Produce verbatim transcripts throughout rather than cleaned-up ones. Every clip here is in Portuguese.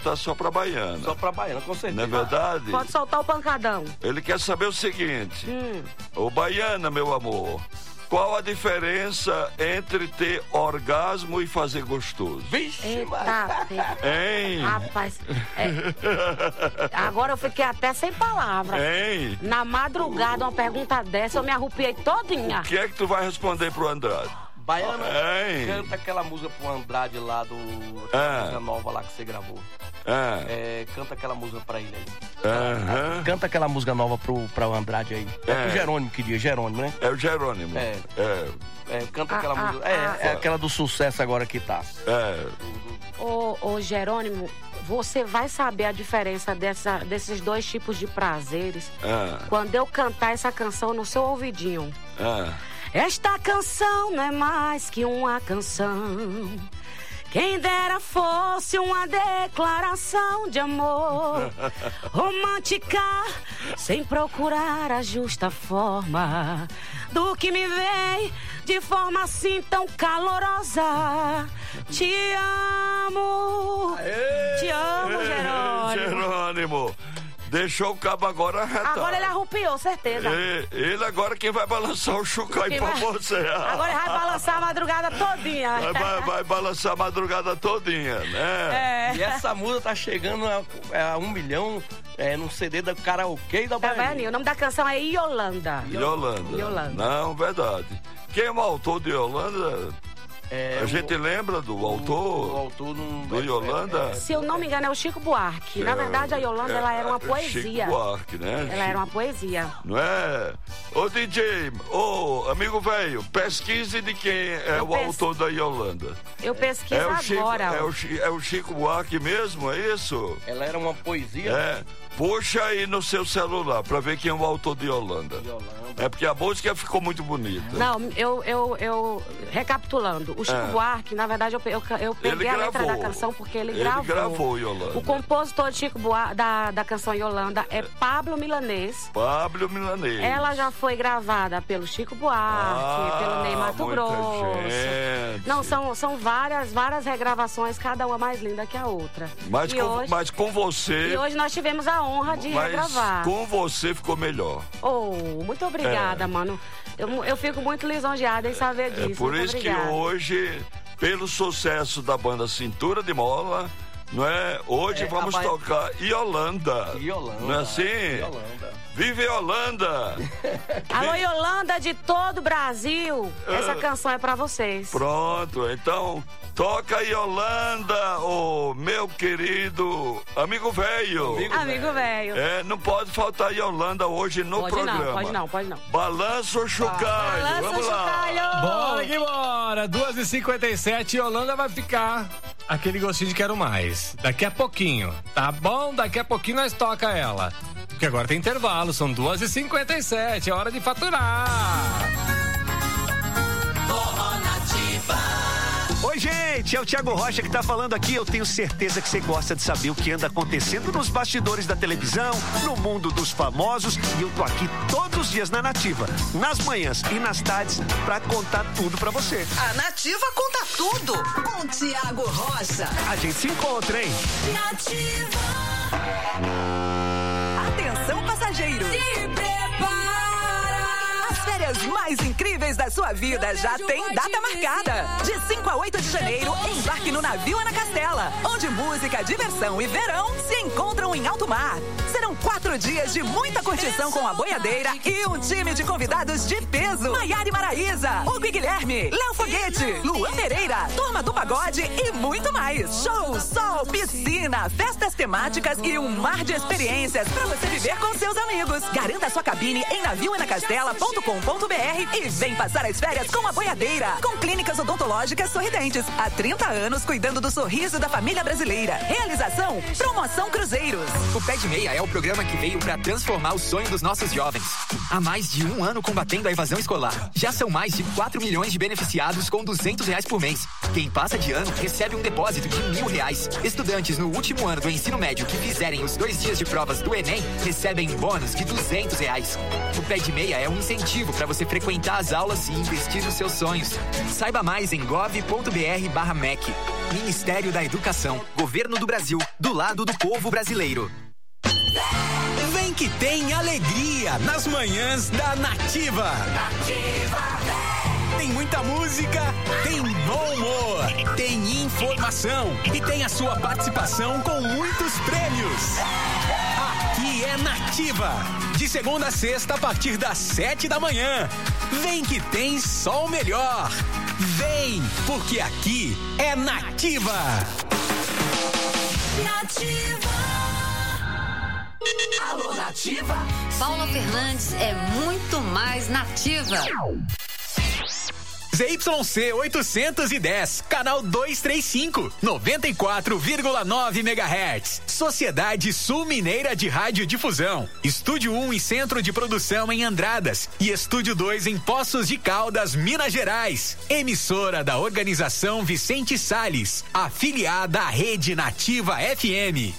tá só pra baiana. Só pra baiana, com certeza. Não é verdade? Pode soltar o pancadão. Ele quer saber o seguinte. Hum. Ô, baiana, meu amor, qual a diferença entre ter orgasmo e fazer gostoso? Vixe, Eita, Hein? rapaz. É. Agora eu fiquei até sem palavras. Hein? Na madrugada, uma pergunta dessa, eu me arrupiei todinha. O que é que tu vai responder pro Andrade? Baiana, Hein? canta aquela música pro Andrade lá do... Ah. música nova lá que você gravou. Ah. É, canta aquela música pra ele aí. Aham. Canta aquela música nova pro, pra o Andrade aí. É, É. pro Jerônimo que diz, Jerônimo, né? É o Jerônimo. É. É. É, canta Ah, aquela ah, música. É, ah. é aquela do sucesso agora que tá. É. Ô, ô, Jerônimo, você vai saber a diferença dessa, desses dois tipos de prazeres Ah. quando eu cantar essa canção no seu ouvidinho. Ah. Esta canção não é mais que uma canção. Quem dera fosse uma declaração de amor romântica, sem procurar a justa forma do que me vem de forma assim tão calorosa. Te amo, Aê, te amo, Jerônimo. Jerônimo. Deixou o cabo agora arretado. Agora ele arrupiou, certeza. E- Ele agora quem vai balançar o chucai Quem pra vai- você. Agora ele vai balançar a madrugada todinha. Vai, vai, vai balançar a madrugada todinha, né? É. E essa música tá chegando a, a um milhão é, no C D da karaokê da Tá vendo? Baianinha. O nome da canção é Yolanda. Yolanda. Yolanda. Não, verdade. Quem é o autor de Yolanda? É, A gente o- lembra do O autor? autor não... Do Yolanda? Se eu não me engano, é o Chico Buarque. Na verdade, a Yolanda, ela era uma É, poesia. Chico Buarque, né? Ela era uma poesia. Não é? Ô D J, ô amigo velho, pesquise de quem é Eu o pes- autor da Yolanda. Eu pesquiso É o, Chico, agora. é, o, Chi- é o Chico Buarque mesmo, é isso? Ela era uma poesia. É. Puxa aí no seu celular pra ver quem é o autor de Yolanda. Yolanda. É porque a música ficou muito bonita. Não, eu, eu, eu... Recapitulando. O Chico É. Buarque, na verdade, eu, pe- eu, eu peguei Ele a letra gravou. da canção porque ele, Ele gravou. gravou Yolanda. O compositor de Chico Buarque, da, da canção Yolanda é Pablo Milanês. Pablo Milanês. Ela já foi gravada pelo Chico Buarque, Ah, pelo Ney Mato muita Grosso. gente. Não, são, são várias, várias regravações, cada uma mais linda que a outra. Mas, e, com, hoje, mas com você. e hoje nós tivemos a honra de mas regravar. com você ficou melhor. Oh, muito obrigada, É. mano. Eu, eu fico muito lisonjeada em saber disso. É por muito isso obrigada. que hoje, pelo sucesso da banda Cintura de Mola, não é? Hoje É, vamos a ba- tocar Yolanda. Yolanda. Não é assim? Yolanda. Vive Yolanda! Alô, Yolanda de todo o Brasil. Essa Ah. canção é pra vocês. Pronto, então toca Yolanda, ô meu querido amigo velho. Amigo- Amigo velho. É, não pode faltar Yolanda hoje no Pode programa. não, pode não, pode não. Balança o chocalho. Balança Vamos o lá. chocalho. Bora que bora! duas e cinquenta e sete, Yolanda vai ficar aquele gostinho de quero mais. Daqui a pouquinho, tá bom? Daqui a pouquinho nós toca ela. Porque agora tem intervalo, são duas e cinquenta e sete, é hora de faturar. Oi, gente, é o Thiago Rocha que tá falando aqui. Eu tenho certeza que você gosta de saber o que anda acontecendo nos bastidores da televisão, no mundo dos famosos. E eu tô aqui todos os dias na Nativa, nas manhãs e nas tardes, pra contar tudo pra você. A Nativa conta tudo com Thiago Rocha. A gente se encontra, hein? Nativa. Atenção, passageiros. Se prepara. As férias mais incríveis da sua vida já tem data marcada. De cinco a oito de janeiro, embarque no navio Ana Castela, onde música, diversão e verão se encontram em alto mar. Serão quatro dias de muita curtição com a boiadeira e um time de convidados de peso. Maiara e Maraísa, Hugo e Guilherme, Léo Foguete, Luan Pereira, Turma do Pagode e muito mais. Show, sol, piscina, festas temáticas e um mar de experiências para você viver com seus amigos. Garanta sua cabine em navio ana castela ponto com ponto br e vem passar as férias com a boiadeira. Com clínicas odontológicas sorridentes. Há trinta anos cuidando do sorriso da família brasileira. Realização, Promoção Cruzeiros. O Pé de Meia é o programa que veio para transformar o sonho dos nossos jovens. Há mais de um ano combatendo a evasão escolar. Já são mais de quatro milhões de beneficiados com duzentos reais por mês. Quem passa de ano recebe um depósito de mil reais. Estudantes no último ano do ensino médio que fizerem os dois dias de provas do Enem recebem bônus de duzentos reais. O Pé de Meia é um incentivo para você frequentar as aulas e investir nos seus sonhos. Saiba mais em gov ponto br barra M E C. Ministério da Educação, Governo do Brasil, do lado do povo brasileiro. Vem que tem alegria nas manhãs da Nativa. Nativa, tem muita música, tem bom humor, tem informação e tem a sua participação com muitos prêmios. Aqui é Nativa, de segunda a sexta a partir das sete da manhã. Vem que tem só o melhor. Vem, porque aqui é Nativa. Nativa. Alô, Nativa. Paula Fernandes é muito mais nativa. Z Y C oitocentos e dez, canal duzentos e trinta e cinco, noventa e quatro vírgula nove megahertz. Sociedade Sul Mineira de Radiodifusão. Estúdio um e Centro de Produção em Andradas. E Estúdio dois em Poços de Caldas, Minas Gerais. Emissora da Organização Vicente Salles, afiliada à Rede Nativa F M.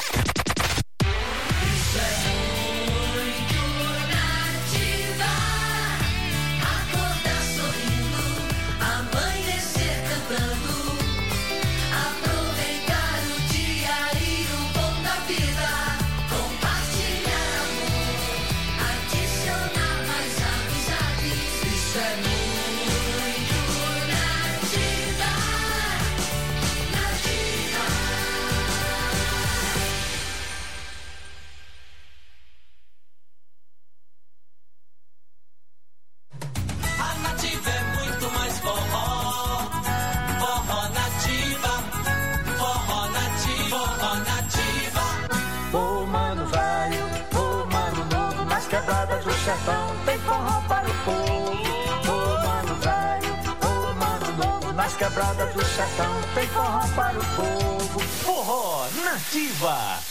Tem forró para o povo, ô mano velho, ô mano novo, nas quebradas do sertão. Tem forró para o povo, Forró Nativa.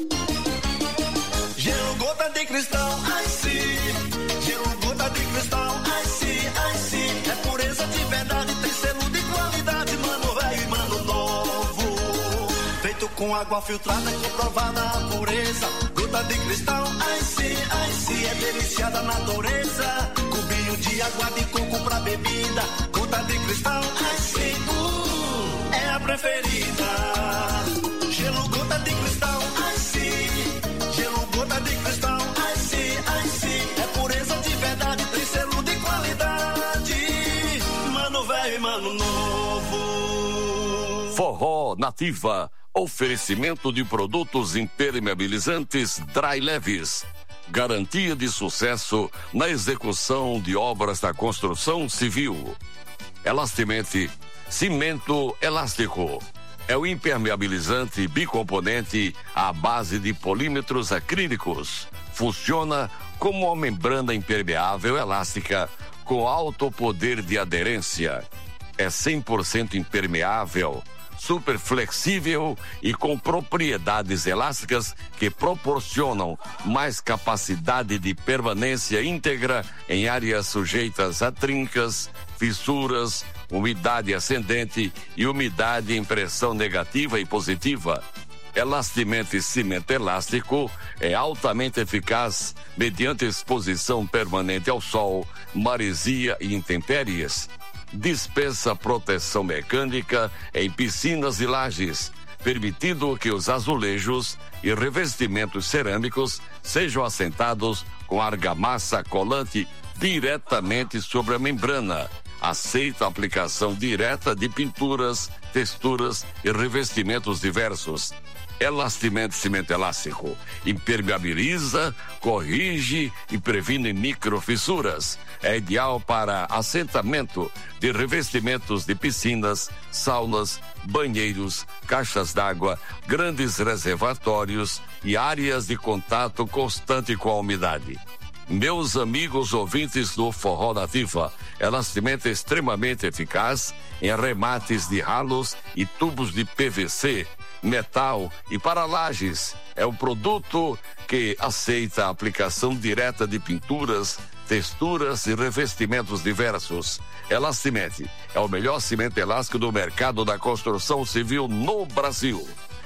Gelo gota de cristal, ai sim. Gelo gota de cristal, ai sim, ai sim. É pureza de verdade, tem selo de qualidade, mano velho e mano novo. Feito com água filtrada, comprovada a pureza. Gota de cristal, ai sim, ai sim. É delícia da natureza. Cubinho de água de coco pra bebida. Gota de cristal, ai sim, uh, é a preferida. Gelo gota de cristal, ai sim. Gelo gota de cristal, ai sim, ai sim. É pureza de verdade, tem selo de qualidade. Mano velho e mano novo. Forró Nativa. Oferecimento de produtos impermeabilizantes Dry Leves. Garantia de sucesso na execução de obras da construção civil. Elastimente, cimento elástico. É o impermeabilizante bicomponente à base de polímetros acrílicos. Funciona como uma membrana impermeável elástica com alto poder de aderência. É cem por cento impermeável, super flexível e com propriedades elásticas que proporcionam mais capacidade de permanência íntegra em áreas sujeitas a trincas, fissuras, umidade ascendente e umidade em pressão negativa e positiva. Elastimente cimento elástico é altamente eficaz mediante exposição permanente ao sol, maresia e intempéries. Dispensa proteção mecânica em piscinas e lajes, permitindo que os azulejos e revestimentos cerâmicos sejam assentados com argamassa colante diretamente sobre a membrana. Aceita a aplicação direta de pinturas, texturas e revestimentos diversos. Elastimente cimento elástico impermeabiliza, corrige e previne microfissuras. É ideal para assentamento de revestimentos de piscinas, saunas, banheiros, caixas d'água, grandes reservatórios e áreas de contato constante com a umidade. Meus amigos ouvintes do Forró Nativa, Elastimente é extremamente eficaz em arremates de ralos e tubos de P V C, metal e para lajes. É um produto que aceita a aplicação direta de pinturas, texturas e revestimentos diversos. Elastimente é o melhor cimento elástico do mercado da construção civil no Brasil.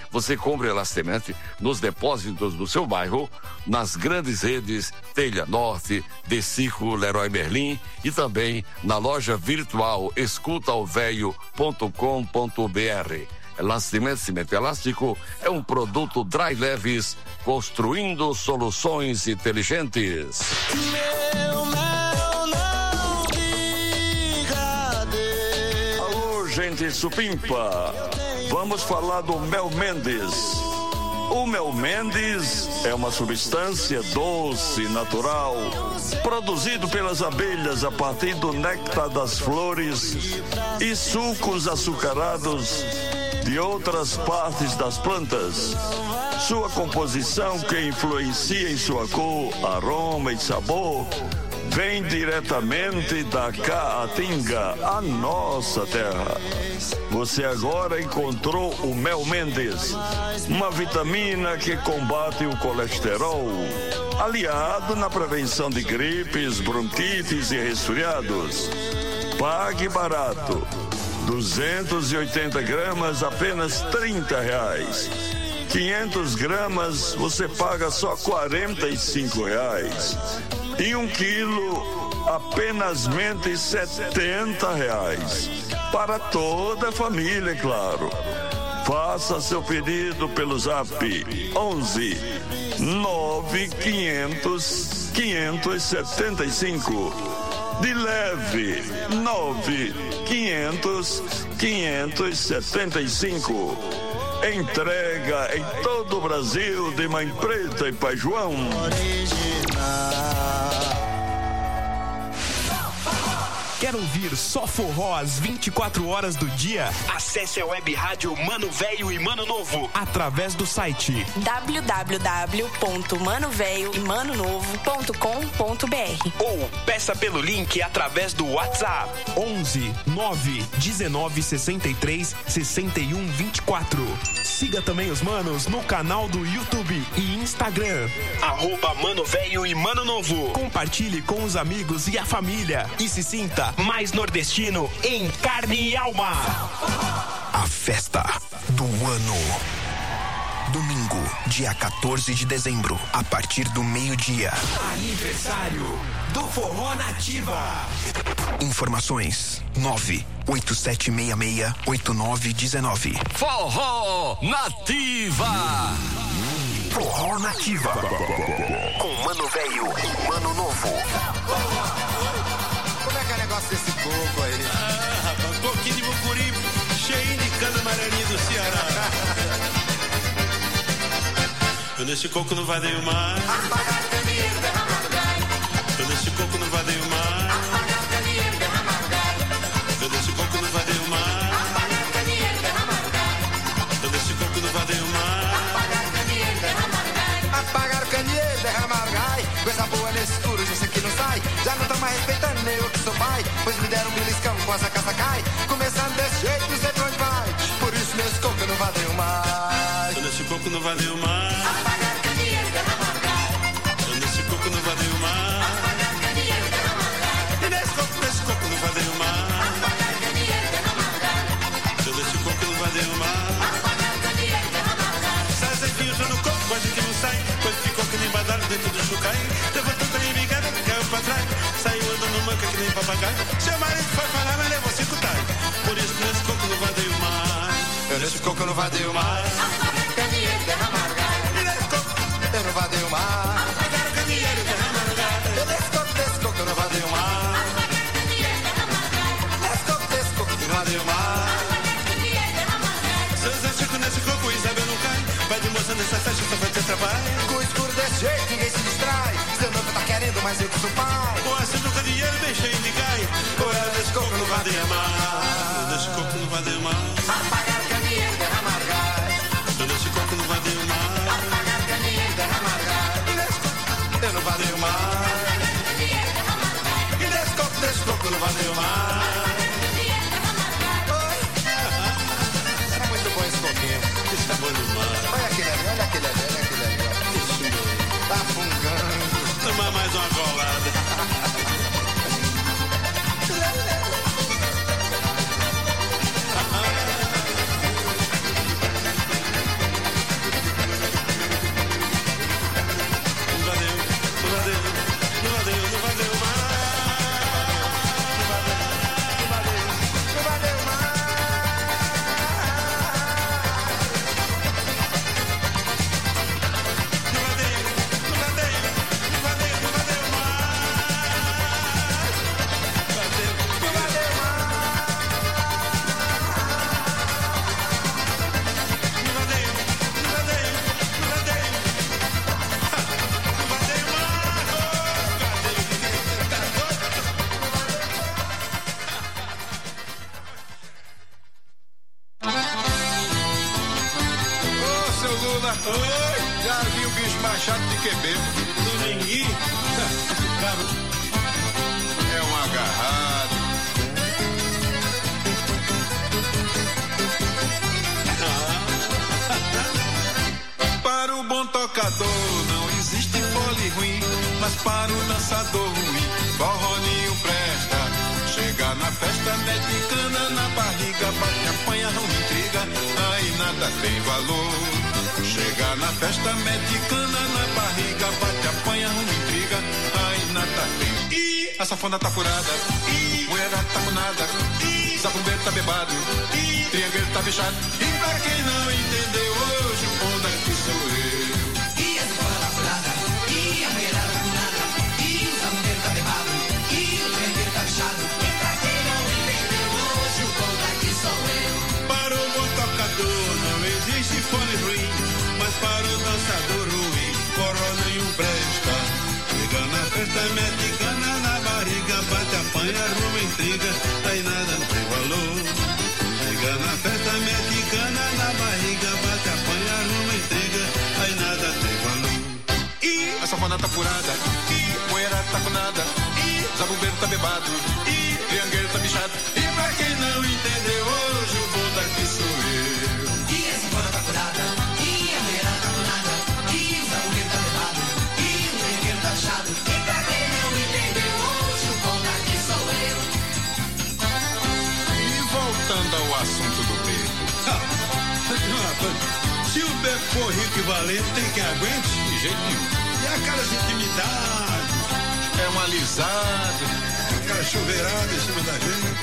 você compra elastemente nos depósitos do seu bairro, nas grandes redes Telha Norte, Decico, Leroy Merlin e também na loja virtual escuta o velho ponto com ponto br. Elastimento Cimento Elástico é um produto Dry Leves, construindo soluções inteligentes. Meu, meu, não diga adeus. Alô, gente supimpa, vamos falar do Mel Mendes. O Mel Mendes é uma substância doce, natural, produzido pelas abelhas a partir do néctar das flores e sucos açucarados de outras partes das plantas. Sua composição, que influencia em sua cor, aroma e sabor, vem diretamente da Caatinga, a nossa terra. Você agora encontrou o Mel Mendes, uma vitamina que combate o colesterol, aliado na prevenção de gripes, bronquites e resfriados. Pague barato. duzentos e oitenta gramas, apenas trinta reais. quinhentas gramas, você paga só quarenta e cinco reais. E um quilo, apenas setenta reais. Para toda a família, é claro. Faça seu pedido pelo zap onze nove quinhentos quinhentos e setenta e cinco. De leve, nove quinhentos quinhentos e setenta e cinco. Entrega em todo o Brasil de Mãe Preta e Pai João. Quer ouvir só forró às vinte e quatro horas do dia? Acesse a web rádio Mano Velho e Mano Novo através do site w w w ponto mano velho e mano novo ponto com ponto b r ou peça pelo link através do WhatsApp onze nove dezenove sessenta e três sessenta e um vinte e quatro. Siga também os manos no canal do YouTube e Instagram arroba Mano Velho e Mano Novo. Compartilhe com os amigos e a família e se sinta mais nordestino em carne e alma. A festa do ano. Domingo, dia quatorze de dezembro, a partir do meio-dia. Aniversário do Forró Nativa. Informações nove oito sete seis seis oito nove um nove. Forró Nativa. Forró Nativa. Com Mano Velho e Mano Novo. Como é que é o negócio desse coco aí? Ah, rapaz, coquinho de mucuri, cheio de cana amarelinha do Ceará. Eu nesse coco não vadeio mais. Eu nesse coco não vadeio mais. Eu nesse coco não vadeio mais. Eu nesse coco não vadeio mais. Apagar o candeeiro, derramar o gás. Coisa boa nesse escuro, já sei que não sai. Já não tão mais respeitando nem eu que sou pai. Pois me deram um beliscão com essa caça cai. Começando desse jeito, não sei pra onde vai. Por isso nesse coco eu não vadeio mais. Eu nesse coco não vadeio mais. Apagar o candeeiro, derramar o gás. Eu nesse coco não vadeio mais. Apagar o candeeiro, derramar o gás. E nesse coco, nesse coco não vadeio mais. Apagar o candeeiro, derramar o gás. Eu nesse coco não vadeio mais. Apagar o candeeiro, derramar o gás. Sai azeitinho já no coco, quase que não sai. Pois ficou que nem badalo dentro do chucai. Levantou a embigada, caiu pra trás. Saiu andando manca que nem papagaio. Seu marido foi falar, mas levou cinco tais. Por isso nesse coco não vadeio mais. Eu nesse coco não vadeio mais. Apagar o candeeiro, derramar o gás. E nesse coco eu não vadeio mais. Apagar o candeeiro, derramar o gás. Eu nesse coco, nesse coco eu não vadeio mais. Apagar o candeeiro, derramar o gás. Nesse coco, nesse coco eu não vadeio mais. Apagar o candeeiro, derramar o gás. Seus antigos nesse coco, Isabel não cai. Vai de moça nessa festa, só vai ter trabalho. Com o escuro desse jeito, ninguém se distrai. Seu noivo tá querendo, mas eu que sou pai. Com a do candeeiro, deixei de gai. Ou ela nesse coco não vadeia mais. Nesse coco não vadeia mais. Apagar o candeeiro, derramar o gás. Nesse coco não vadeia mais. Apagar o candeeiro, derramar o gás. E nesse coco eu não vadeio mais. E nesse coco, nesse coco eu não vadeio mais. Oi. Era muito bom esse coquinho. Isso tá bom demais. Olha aquele ali, olha aquele ali, olha aquele ali. Tá fungando. Tomar mais uma golada. Oi, já vi o bicho mais chato de que bebo. Dominguinho? É um agarrado. Para o bom tocador não existe fole ruim, mas para o dançador ruim, forró nenhum presta. Chega na festa, mete cana na barriga, bate, apanha, não intriga, aí nada tem valor. Chega na festa, mete cana na barriga, bate, apanha, não intriga, aí nada tem. Ih, a safona tá furada, ih, mulher tá com nada, ih, zabumbeiro tá bebado, ih, triangueiro tá bichado. E pra quem não entendeu hoje, o bom daqui sou eu. E a safona tá furada, e a mulher tá com nada, e o zabumbeiro tá bebado, e o triangueiro tá bichado. E pra quem não entendeu hoje, o bom daqui sou eu. Para o bom tocador não existe fone ruim, mas para o dançador ruim, forró nenhum presta. Chega na festa, mete cana na barriga, bate, apanha, arruma intriga, aí nada tem valor. Chega na festa, mete cana na barriga, bate, apanha, arruma intriga, aí nada tem valor. Ih, a safona tá furada, ih, mulher tá com nada, ih, zabumbeiro tá bebado, ih, triangueiro tá bichado. E pra quem não entendeu hoje, o bom daqui sou eu. E a safona tá furada, e a mulher tá com nada, e o zabumbeiro tá bebado, e o triangueiro tá bichado. E pra quem não entendeu hoje, o bom daqui sou eu. E voltando ao assunto do bebo. Se o bebo for rico e valente, tem quem aguente? De jeito nenhum. E aquelas intimidades? É um alisado. Aquela chuveirada em cima da gente.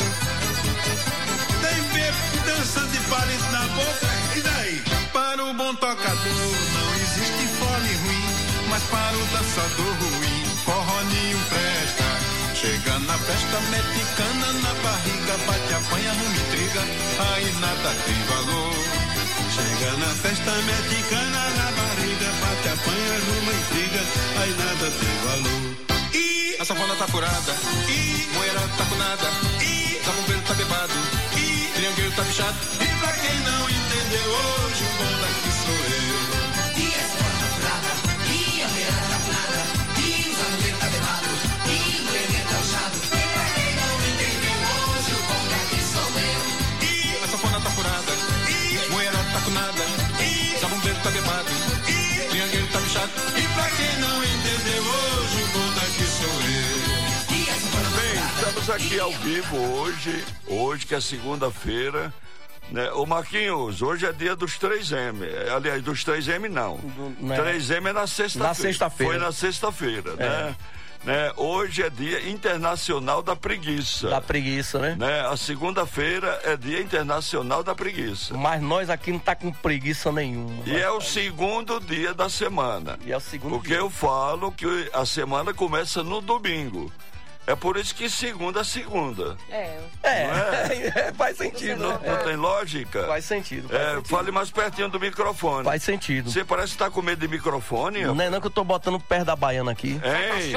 Tem bebo dançando de palito na boca, e daí? Para o bom tocador não existe fole ruim, mas para o dançador ruim, forró nenhum presta. Chega na festa, mete cana na barriga, bate, apanha, arruma intriga, aí nada tem valor. Chega na festa, mete cana na barriga, bate, apanha, arruma intriga, aí nada tem valor. Ih, a safona tá furada, ih, mulher tá com nada, ih, zabumbeiro tá bebado, ih, triangueiro tá bichado. E pra quem não entendeu hoje, o bom daqui sou eu. E a safona tá furada, e a mulher tá com nada, e o zabumbeiro tá bebado, e o triangueiro tá bichado. E pra quem não entendeu hoje, o bom daqui sou eu. Ih, a safona tá furada, ih, mulher tá com nada, ih, zabumbeiro tá bebado, ih, triangueiro tá bichado. E pra quem não entendeu hoje, o bom daqui sou eu. Bem, estamos aqui ao vivo hoje, hoje que é segunda-feira, né? Ô Marquinhos, hoje é dia dos três M, aliás, dos três M não, né? três M é na sexta-feira. Na sexta-feira. Foi na sexta-feira, É. né? Né? Hoje é dia internacional da preguiça. Da preguiça, né? né? A segunda-feira é dia internacional da preguiça. Mas nós aqui não tá com preguiça nenhuma. E é o segundo dia da semana. E é o segundo Porque dia. eu falo que a semana começa no domingo. É por isso que segunda é segunda. É. É, faz sentido. Não, não tem lógica? Faz sentido. Faz É, sentido. fale mais pertinho do microfone. Faz sentido. Você parece que tá com medo de microfone. Não é não que eu tô botando perto da baiana aqui. Hein?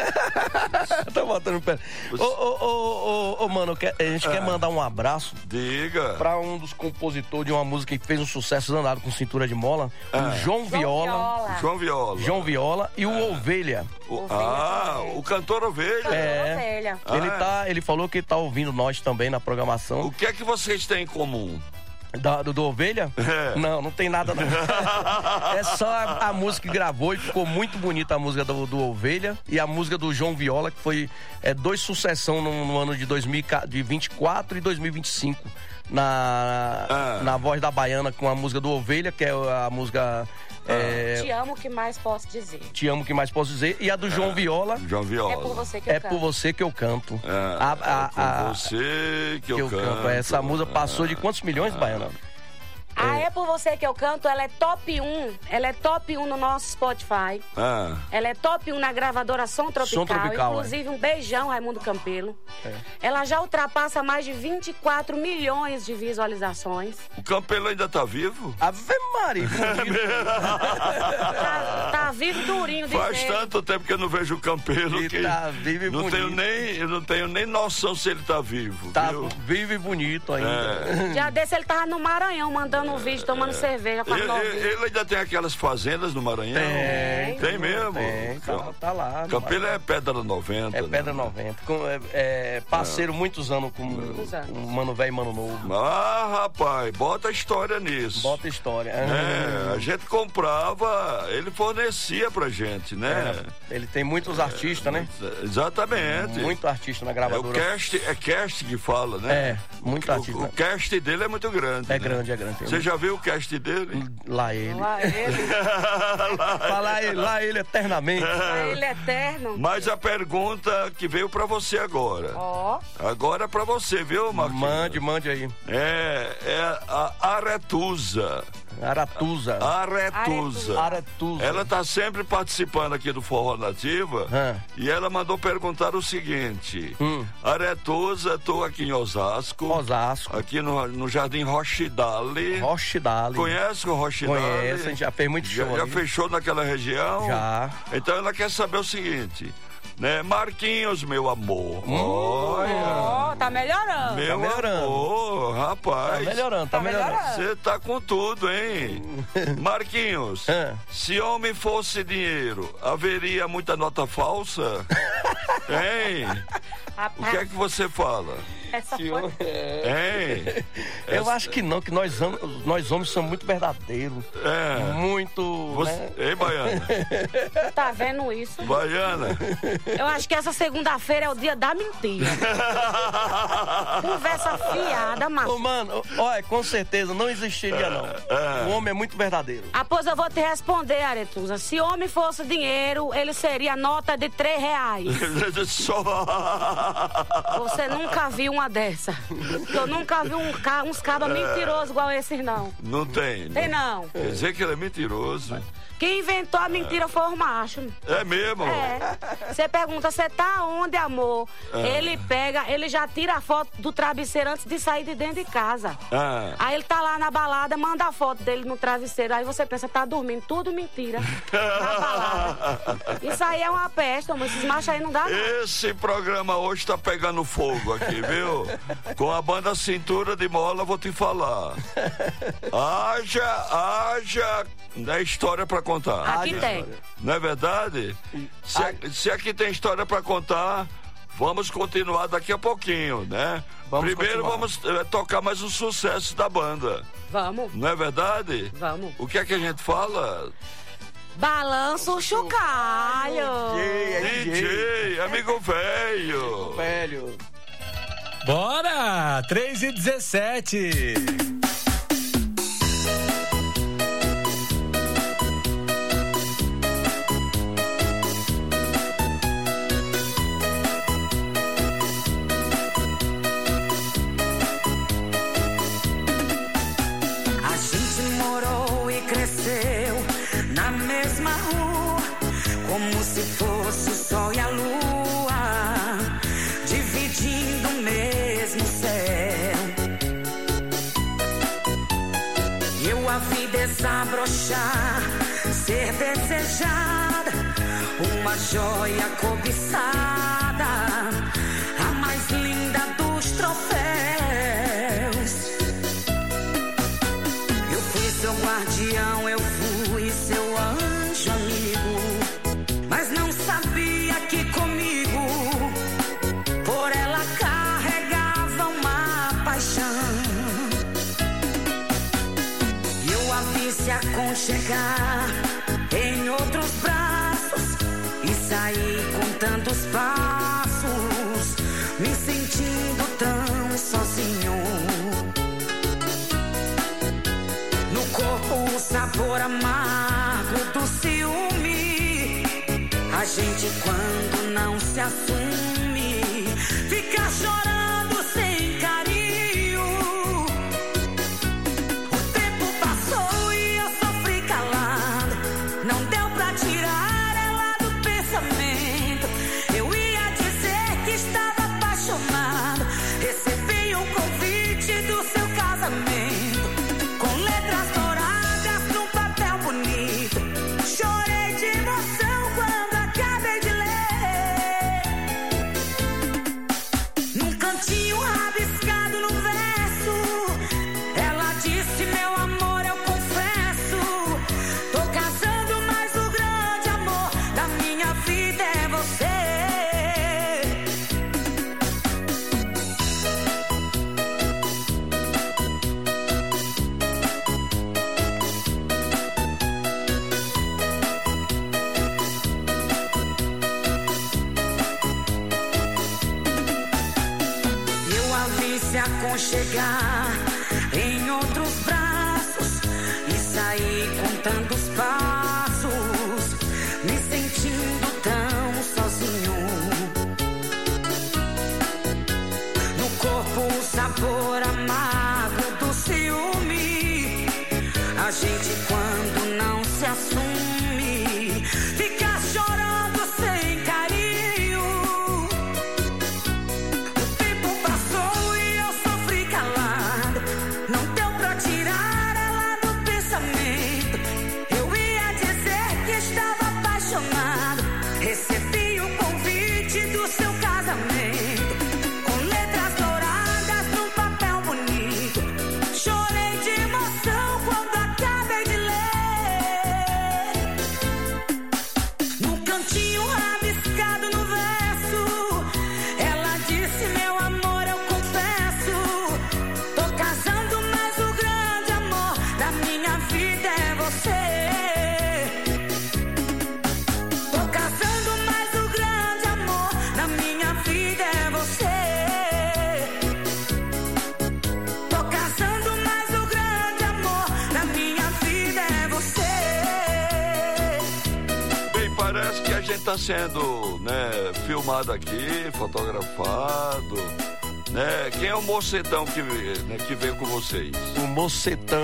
Tô botando perto. Ô, ô, ô, ô, ô, mano, quer- a gente Ah. quer mandar um abraço. Diga. Pra um dos compositores de uma música que fez um sucesso danado com cintura de mola, Ah. o João Viola. João Viola. João Viola e o Ovelha. O- ah, o cantor Ovelha. É. Ovelha. Ele, Ah, é? tá, ele falou que tá ouvindo nós também na programação. O que é que vocês têm em comum? Da- do, do Ovelha? É. Não, não tem nada não. É só a, a música que gravou e ficou muito bonita a música do, do Ovelha e a música do João Viola, que foi é, dois sucessão no, no ano de, dois mil e vinte e quatro e dois mil e vinte e cinco. Na, Ah. na voz da baiana com a música do Ovelha, que é a música é, Te amo, o que mais posso dizer? Te Amo, que mais posso dizer, e a do João Viola. João Viola. É por você que eu É canto. por você que eu canto. É, A- a- é por a- você que, que eu canto. Essa música passou de quantos milhões, Baiana? Ah, é por você que eu canto, ela é top um. Ela é top um no nosso Spotify. Ah, Ela é top um na gravadora Som Tropical. Som Tropical, Inclusive, um beijão, Raimundo Campelo. É. Ela já ultrapassa mais de vinte e quatro milhões de visualizações. o Campelo ainda tá vivo? Ave Maria! Tá, tá vivo durinho de Faz jeito. tanto tempo que eu não vejo o Campelo Ele que tá vivo e não bonito. tenho nem, eu não tenho nem noção se ele tá vivo. Tá viu? vivo e bonito ainda. É. Já desse ele tava no Maranhão, mandando um vídeo, tomando cerveja com a Ele, novinha. ele- ele ainda tem aquelas fazendas no Maranhão? Tem. Tem mesmo? Tem, tá, tá lá. Campelo é Pedra noventa. É né? Pedra noventa. Com, é, é, parceiro muitos anos com o Mano Velho e Mano Novo. Ah, rapaz, bota história nisso. Bota história. É, a gente comprava, ele fornecia pra gente, né? É, ele tem muitos artistas, né? Exatamente. Muito artista na É o gravadora. cast, é cast que fala, né? É, muito O- artista. O, cast dele é muito grande. É né? grande, é grande. Tem Você muito- já viu o cast dele? Lá ele. Lá ele. Lá ele, lá ele eternamente. Lá ele é eterno. Mas a pergunta que veio pra você agora. Ó. Agora é pra você, viu, Marquinhos? Mande, mande aí. É, é a Aretusa. Aratusa. Aretusa. Aretusa. Ela tá sempre participando aqui do Forró Nativa. Hã. E ela mandou perguntar o seguinte. Hum. Aretusa, tô aqui em Osasco. Osasco. Aqui no, no Jardim Rochidale. Rochidale. Conhece o Rochidale? Conhece, a gente já fez muito Já, show já ali. fechou naquela região? Já. Então ela quer saber o seguinte, né? Marquinhos, meu amor. Hum. Olha. Ó, tá melhorando. Meu Tá melhorando. amor, rapaz. Tá melhorando, tá, Tá melhorando. melhorando. Você tá com tudo, hein? Marquinhos, Hã. se homem fosse dinheiro, haveria muita nota falsa? Hein? O que é que você fala? Essa Que foi... eu- Hein? Eu Essa- acho que não, que nós, am- nós homens somos muito verdadeiros. É. Muito. Você... Né? Ei, Baiana. Tá vendo isso? Baiana. Eu acho que essa segunda-feira é o dia da mentira. Conversa fiada, Ô, macho. mano, olha, com certeza não existiria, não. É. O homem é muito verdadeiro. Ah, pois eu vou te responder, Aretusa. Se homem fosse dinheiro, ele seria nota de três reais. Só. Você nunca viu uma dessa. Eu nunca vi um ca... uns cabas mentirosos igual esses, não. Não tem. Tem não. Quer dizer que ele é mentiroso. Quem inventou a mentira foi o macho. É mesmo? É. Você pergunta, você tá onde, amor? É. Ele pega, ele já tira a foto do travesseiro antes de sair de dentro de casa. Ah. Aí ele tá lá na balada, manda a foto dele no travesseiro. Aí você pensa, tá dormindo, tudo mentira. Na balada. Isso aí é uma peste, amor. Esses machos aí não dá, não. Esse programa hoje tá pegando fogo aqui, viu? Com a banda Cintura de Mola, vou te falar. Haja, haja né, história pra contar. Aqui tem. Não é verdade? Se, a- se aqui tem história pra contar, vamos continuar daqui a pouquinho, né? Vamos Primeiro continuar. vamos eh, tocar mais um sucesso da banda. Vamos. Não é verdade? Vamos. O que é que a gente fala? Balança o chocalho. é D J, amigo velho. Velho. Bora! três e dezessete. A gente morou e cresceu na mesma rua, como se fosse o sol e a lua, dividindo o mesmo céu. Eu a vi desabrochar, ser desejada, uma joia cobiçada, a mais linda dos troféus. Eu fui seu guardião, eu fui seu anjo amigo, mas não sabia que comigo por ela carregava uma paixão. Eu a vi se aconchegar em outros braços e saí contando os passos, me sentindo tão sozinho. No corpo o sabor amargo do ciúme. A gente quando não se assume fica chorando sem carinho. O tempo passou e eu sofri calado. Não deu pra tirar ela do pensamento. Eu ia dizer que estava apaixonado. Recebi um convite do seu casamento, com letras douradas num papel bonito. Chorei de aconchegar em outros braços e sair contando os passos, me sentindo tão sozinho. No corpo o sabor amargo do ciúme, a gente quando não se assume fica chorando sem carinho. O tempo passou e eu sofri calado, não deu pra tirar ela do pensamento. Eu ia dizer que estava apaixonado, recebi o convite do seu casamento, com letras douradas num papel bonito. Chorei de emoção quando acabei de ler. No cantinho rabiscado no verso, ela disse: meu amor, eu confesso, tô casando, mas o grande amor da minha vida é você. Tô casando, mas o grande amor da minha vida é você. Tô casando, mas o grande amor da minha vida é você. Bem, parece que a gente tá sendo, né, filmado aqui, fotografado, né? Quem é o mocetão que, né, que veio com vocês? O mocetão.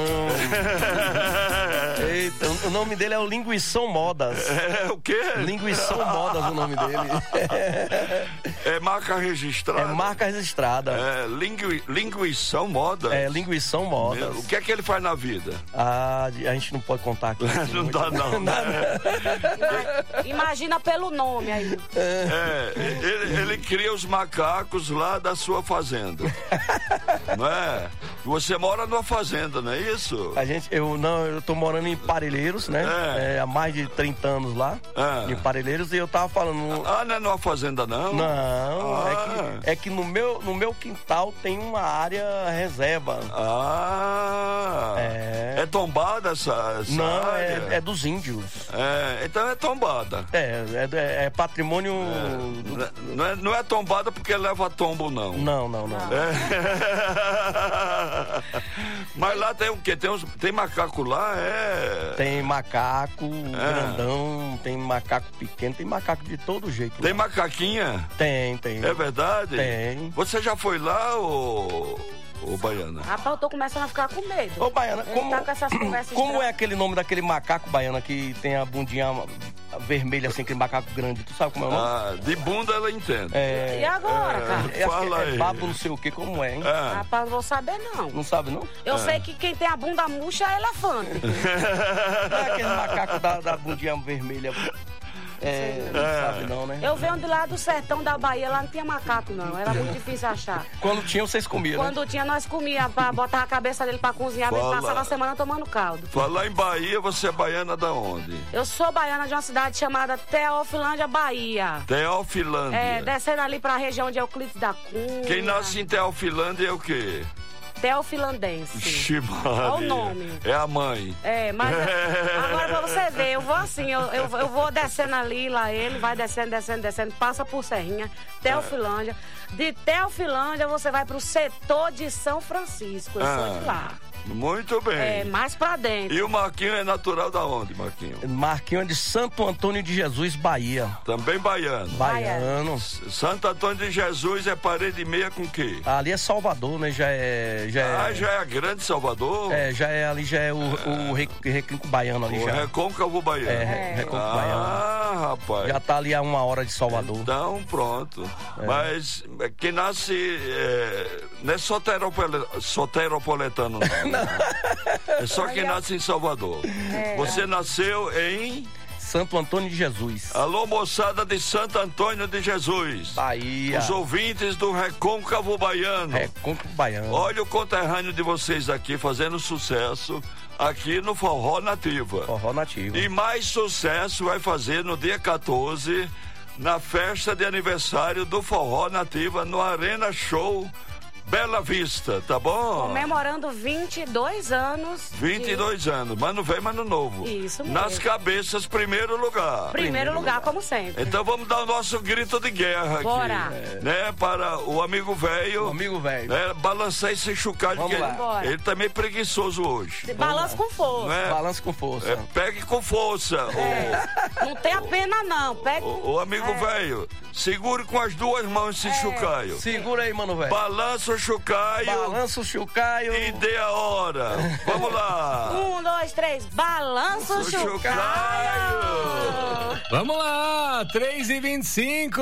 Eita, o nome dele é o Linguição Modas. É o quê? Linguição Modas o nome dele. É marca registrada? É marca registrada. É, lingui, linguição Modas? É, Linguição Modas. O que é que ele faz na vida? Ah, a gente não pode contar aqui. Não dá não, né? Imagina pelo nome aí. É, ele, ele cria os macacos lá da sua fazenda. Não é? Você mora numa fazenda, não é isso? A gente, eu não, eu tô morando em Parelheiros, né? É. É, há mais de trinta anos lá, É. em Parelheiros, e eu tava falando... Ah, não é numa fazenda, não? Não, Ah. é, que, é que no meu, no meu quintal tem uma área reserva. Ah! É. É tombada essa, essa Não, área? é, é dos índios. É, então é tombada. É, é, é patrimônio... É. Não, é, não é tombada porque leva tombo, não. Não, não, não. É. Mas lá tem o quê? Tem, uns, tem macaco lá? É. Tem macaco É. grandão, tem macaco pequeno, tem macaco de todo jeito. Tem lá. macaquinha? Tem, tem. É verdade? Tem. Você já foi lá, ô, ô Baiana? Rapaz, eu tô começando a ficar com medo. Ô, Baiana, Ele como, tá com essas conversas como é estranhas. aquele nome daquele macaco, Baiana, que tem a bundinha vermelha, assim, aquele macaco grande? Tu sabe como é o nome? Ah, de bunda ela entende. É, E agora, É. cara? eu acho que Fala é aí. babo não sei o que, como é, hein? É. Rapaz, não vou saber não. Não sabe, não? Eu É. sei que quem tem a bunda murcha é elefante. Não é aquele macaco da, da bundinha vermelha. É, não É. sabe não, né? Eu venho de lá do sertão da Bahia, lá não tinha macaco não, era muito difícil achar. Quando tinha, vocês comiam, Quando tinha, nós comia pra botar a cabeça dele pra cozinhar, ele Fala. passava a semana tomando caldo. Falar em Bahia, você é baiana da onde? Eu sou baiana de uma cidade chamada Teofilândia, Bahia. Teofilândia. É, descendo ali pra região de Euclides da Cunha. Quem nasce em Teofilândia é o quê? Teofilandense. Ximaria. Olha o nome. É a mãe. É, mas agora pra você ver, eu vou assim, eu, eu, eu vou descendo ali, lá ele vai descendo, descendo, descendo, passa por Serrinha, Teofilândia. De Teofilândia você vai pro setor de São Francisco, eu sou Ah. de lá. Muito bem. É, mais pra dentro. E o Marquinho é natural da onde, Marquinho? Marquinhos de Santo Antônio de Jesus, Bahia. Também baiano. Baiano. Santo Antônio de Jesus é parede e meia com o quê? Ali é Salvador, né? Já é. Já é, Ah, já é a grande Salvador? É, já é ali, já é o, o re- recôncavo baiano ali O já. recôncavo baiano. É, re- recôncavo baiano. Ah, rapaz. Já tá ali a uma hora de Salvador. Então, pronto. É. Mas é, quem nasce é, não é soteropole- soteropoletano, não. É só quem nasce em Salvador. É. Você nasceu em... Santo Antônio de Jesus. Alô, moçada de Santo Antônio de Jesus. Bahia. Os ouvintes do Recôncavo Baiano. Recôncavo Baiano. Olha o conterrâneo de vocês aqui fazendo sucesso aqui no Forró Nativa. Forró Nativa. E mais sucesso vai fazer no dia quatorze, na festa de aniversário do Forró Nativa, no Arena Show Bela Vista, tá bom? Comemorando vinte e dois anos. vinte e dois de... anos, Mano Velho, Mano Novo. Isso mesmo. Nas cabeças, primeiro lugar. Primeiro, primeiro lugar, lugar, como sempre. Então vamos dar o nosso grito de guerra Bora. aqui. É. Né, para o amigo velho. O amigo velho. Né, balançar esse chucar de Vamos lá. ele, ele tá meio preguiçoso hoje. Balança com força. É? Balança com força. É, pegue com força. É. Não tem a pena, não. Pegue... O, o amigo velho, é. segure com as duas mãos esse é. chucaio. Segura aí, mano velho. Balança o chucaio. Balança o chucaio. E dê a hora. Vamos lá. Um, dois, três. Balança o chucaio. chucaio. Vamos lá. três e vinte e cinco.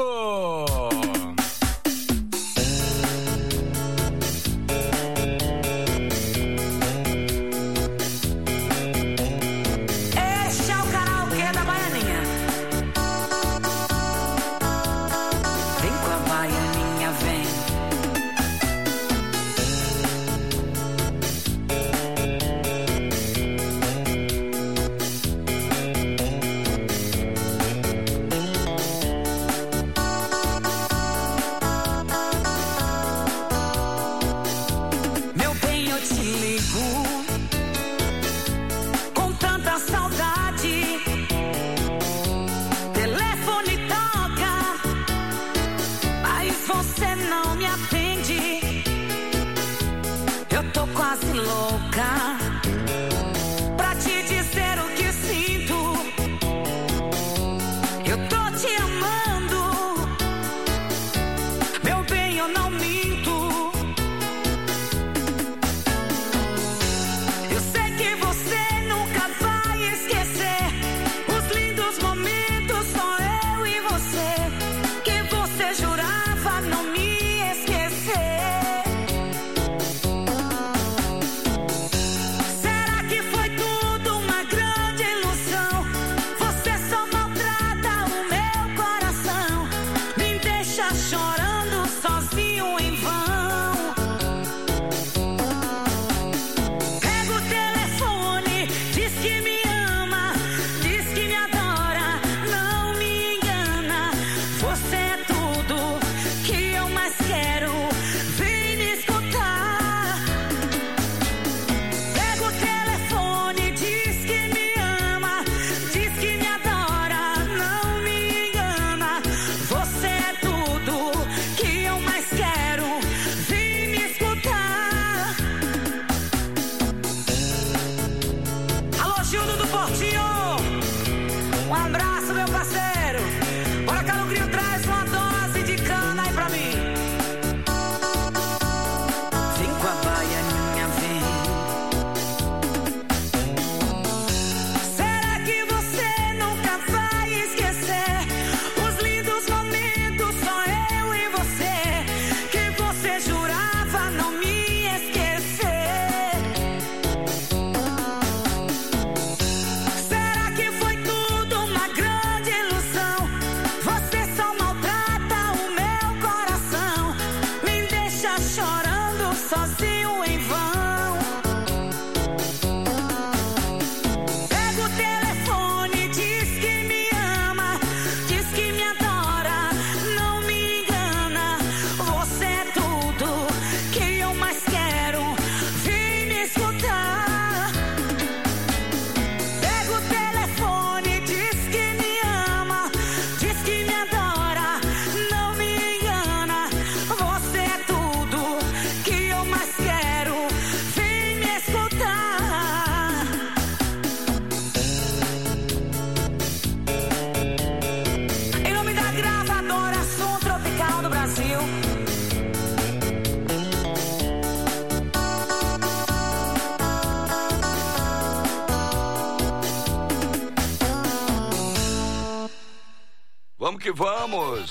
Vamos que vamos,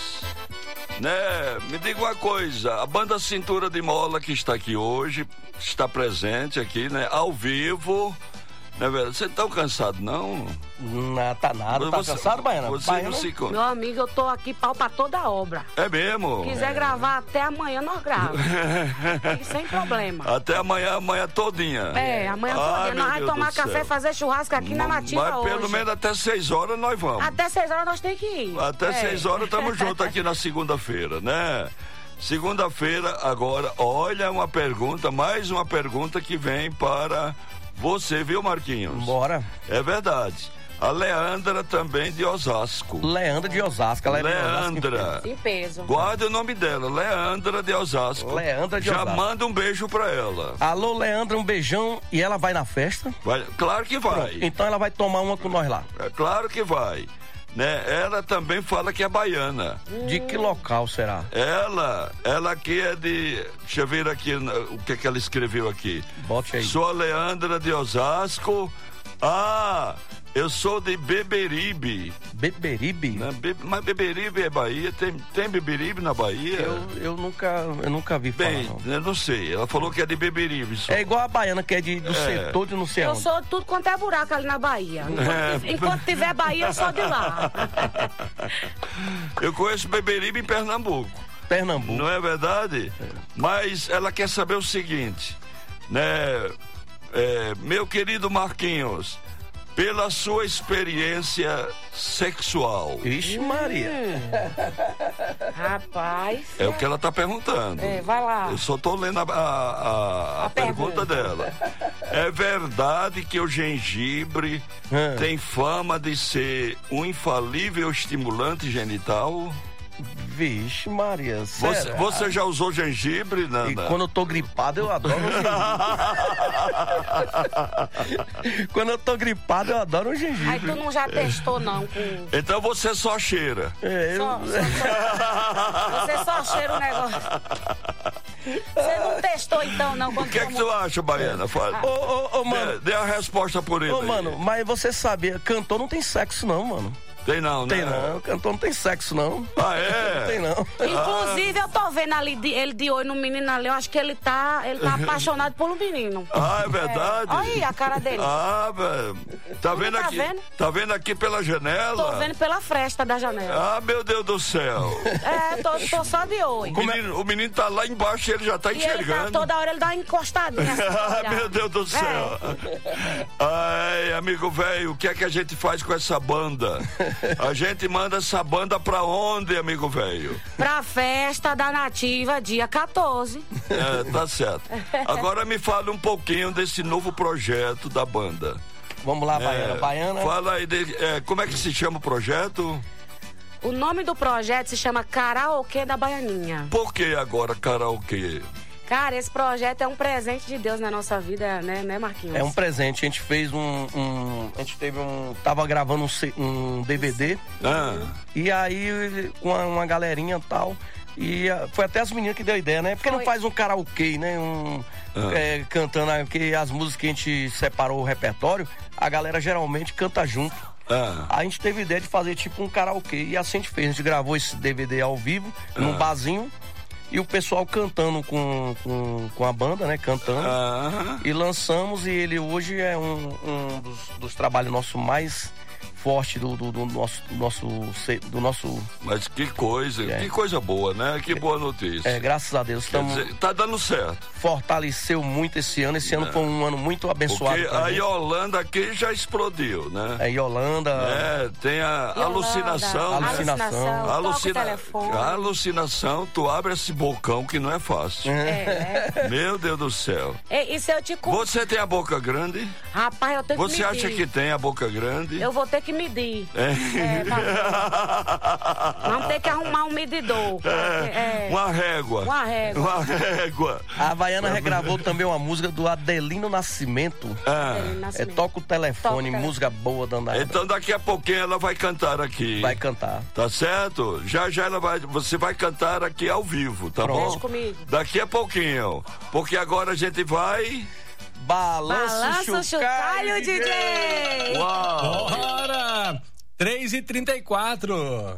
né? Me diga uma coisa, a banda Cintura de Mola que está aqui hoje, está presente aqui, né? Ao vivo, né, velho? Você tá cansado, não? Não, tá nada, tá você, cansado, Baiana? Você Baiana? não se conta. Meu amigo, eu tô aqui pau pra toda a obra. É mesmo? Se quiser é. gravar até amanhã, nós gravamos. Sem problema. Até amanhã, amanhã todinha. É, amanhã ah, todinha. Nós vamos tomar café e fazer churrasco aqui na Nativa mas hoje. Mas pelo menos até seis horas nós vamos. Até seis horas nós temos que ir. Até é. seis horas estamos juntos aqui na segunda-feira, né? Segunda-feira, agora, olha uma pergunta, mais uma pergunta que vem para você, viu, Marquinhos? Bora. É verdade. A Leandra também de Osasco. Leandra de Osasco. Ela é Leandra. Em peso. Guarda o nome dela, Leandra de Osasco. Leandra de Já Osasco. manda um beijo pra ela. Alô, Leandra, um beijão. E ela vai na festa? Vai, claro que vai. Pronto, então ela vai tomar uma com nós lá. É claro que vai. Né? Ela também fala que é baiana. De que local será? Ela, ela aqui é de... Deixa eu ver aqui o que, que ela escreveu aqui. Bote aí. Sou a Leandra de Osasco. Ah... Eu sou de Beberibe. Beberibe? Né? Be... Mas Beberibe é Bahia? Tem, tem Beberibe na Bahia? Eu, eu, nunca, eu nunca vi Bem, falar, não. eu não sei. Ela falou que é de Beberibe. Só. É igual a baiana, que é de, do É. setor de não sei Eu onde. sou tudo quanto é buraco ali na Bahia. Enquanto, É. enquanto tiver Bahia, eu sou de lá. Eu conheço Beberibe em Pernambuco. Pernambuco. Não é verdade? É. Mas ela quer saber o seguinte, né? É, meu querido Marquinhos, pela sua experiência sexual. Ixi, Maria. Rapaz. É o que ela tá perguntando. É, vai lá. Eu só tô lendo a, a, a, a, A pergunta, pergunta. dela. É verdade que o gengibre Hum. tem fama de ser um infalível estimulante genital? Vixe, Maria. Você, será? você já usou gengibre, Nana? E quando eu tô gripado, eu adoro um gengibre. Quando eu tô gripado, eu adoro um gengibre. Aí tu não já testou, não, com... Então você só cheira. É, eu... Só, só, só... Você só cheira o negócio. Você não testou, então, não? O que é que tu acha, Baiana? Fala. Ô, ô, ô, mano. Dê, dê a resposta por ele. Ô, aí. mano, mas você sabia, cantor não tem sexo, não, mano. Tem não, né? Tem não, cantor não tem sexo, não. Ah, é? Não tem não. Inclusive, eu tô vendo ali de- ele de olho no menino ali. Eu acho que ele tá, ele tá apaixonado pelo menino. Ah, é verdade? É. Olha aí a cara dele. Ah, velho. Tá vendo tá aqui? vendo? Tá vendo aqui pela janela? Tô vendo pela fresta da janela. Ah, meu Deus do céu. É, tô, tô só de olho. O menino, o menino tá lá embaixo e ele já tá E ele tá, enxergando. toda hora ele dá uma encostadinha. assim, pra Ah, olhar. meu Deus do céu. Ai, amigo velho, o que é que a gente faz com essa banda? A gente manda essa banda pra onde, amigo velho? Pra festa da Nativa, dia quatorze. É, tá certo. Agora me fala um pouquinho desse novo projeto da banda. Vamos lá, Baiana. É, Baiana. Fala aí, de, é, como é que se chama o projeto? O nome do projeto se chama Karaokê da Baianinha. Por que agora karaokê? Cara, esse projeto é um presente de Deus na nossa vida, né, né Marquinhos? É um presente. A gente fez um. um- a gente teve um. Tava gravando um, C- um D V D. Ah. E aí, com uma, uma galerinha e tal. E ah, foi até as meninas que deu a ideia, né? Porque não Foi. faz um karaokê, né? Um, Ah. é, cantando, ah, porque as músicas que a gente separou o repertório, a galera geralmente canta junto. Ah. A gente teve ideia de fazer tipo um karaokê. E assim a gente fez. A gente gravou esse D V D ao vivo, num Ah. barzinho. E o pessoal cantando com, com, com a banda, né? Cantando. Ah. E lançamos, e ele hoje é um, um dos, dos trabalhos nossos mais forte do, do, do nosso, do nosso do nosso Mas que coisa, É. que coisa boa, né? Que boa notícia. é, graças a Deus Quer estamos dizer, tá dando certo. fortaleceu muito esse ano. Esse ano É. foi um ano muito abençoado Porque pra a gente. Yolanda aqui já explodiu, né? É Yolanda. É, tem a Yolanda, alucinação. né? Alucinação. toca o Alucina... telefone. A alucinação, tu abre esse bocão que não é fácil. É. Meu Deus do céu. E, e se eu te contar? Você tem a boca grande? Rapaz, eu tenho Você que medir. acha que tem a boca grande? Eu vou ter que medir. É. É, pra... Vamos ter que arrumar um medidor. É, É. Uma régua. Uma régua. Uma régua. A Havaiana regravou também uma música do Adelino Nascimento. Ah. Adelino É, Nascimento. toca o telefone, Toca o telefone. música boa danada. Então daqui a pouquinho ela vai cantar aqui. Vai cantar. Tá certo? Já já ela vai, você vai cantar aqui ao vivo, tá Pronto. bom? Deixa comigo. Daqui a pouquinho. Porque agora a gente vai. Balança, Balança o chocalho, D J! Uau! Bora! três e trinta e quatro.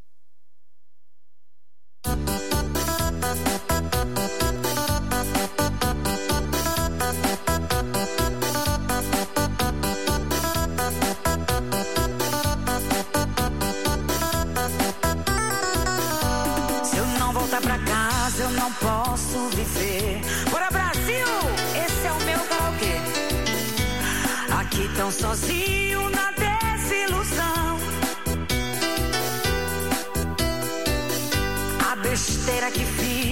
Se eu não voltar pra casa, eu não posso viver. Bora, Brasil! Esse é o meu karaokê. Aqui tão sozinho na desilusão. A besteira que fiz